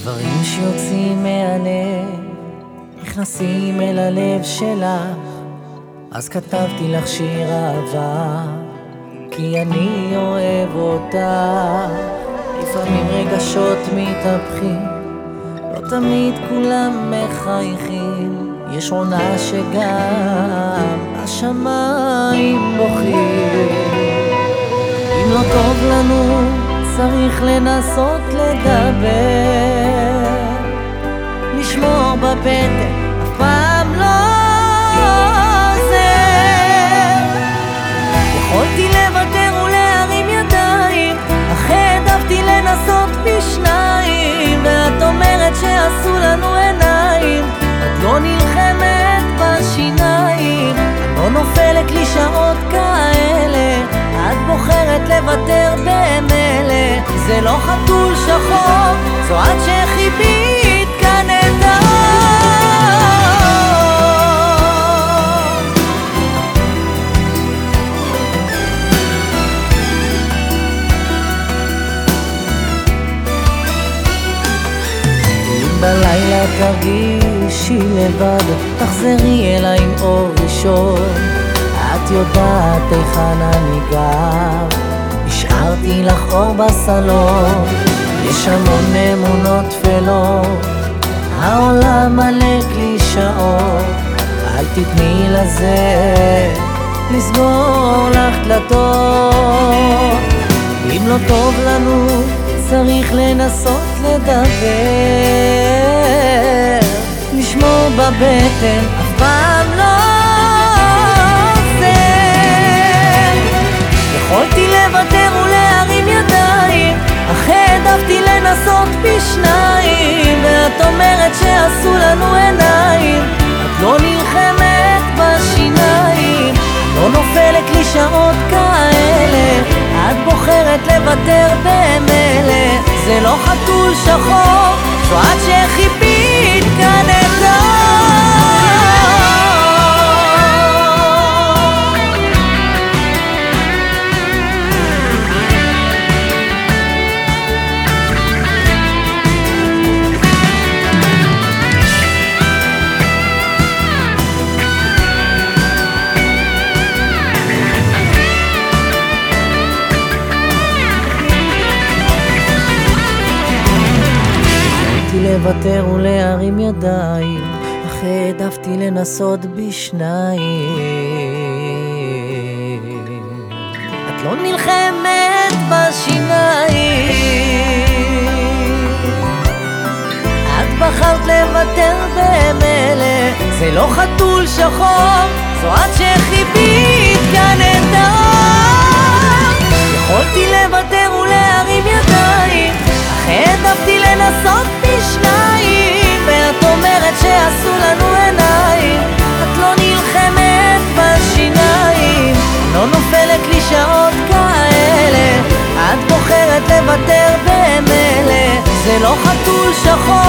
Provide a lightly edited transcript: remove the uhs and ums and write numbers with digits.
דברים שיוצאים מהלב נכנסים אל הלב שלך, אז כתבתי לך שיר אהבה, כי אני אוהב אותך. לפעמים רגשות מתהפכים, לא תמיד כולם מחייכים, יש עונה שגם השמיים בוכים. אם לא טוב לנו צריך לנסות לדבר, לשמור בבטן אף פעם לא עוזר. יכולתי לוותר ולהרים ידיים, אך העדפתי לנסות בשניים. ואת אומרת שעשו לנו עיניים, את לא נלחמת בשיניים. את לא נופלת לי שעות כאלה, את בוחרת לוותר במלא. זה לא חתול שחור, זו את שחיבית כאן את האור. אם בלילה תרגישי לבד, תחזרי אליי עם אור ראשון. את יודעת היכן אני גר, השארתי לך אור בסלון. יש המון אמונות תפלות, העולם מלא קלישאות. אל תתני לזה לסגור לך דלתות. אם לא טוב לנו צריך לנסות לדבר, לשמור בבטן אף פעם לא. יכולתי לוותר ולהרים ידיים, אך העדפתי לנסות בשניים. ואת אומרת שעשו לנו עיניים, את לא נלחמת בשיניים. לא נופלת לי שעות כאלה, את בוחרת לוותר במלא. זה לא חתול שחור, זו את שחיבית כאן את האור. לוותר ולהרים ידיים, אך העדפתי לנסות בשניים. את לא נלחמת בשיניים, את בחרת לוותר במלא. זה לא חתול שחור, זו את שחיבית כאן את האור. יכולתי לוותר ולהרים ידיים, אך העדפתי לנסות בשניים. ואת אומרת שעשו לנו עיניים, את לא נלחמת בשיניים. לא נופלת לי שעות כאלה, את בוחרת לוותר במלא. זה לא חתול שחור,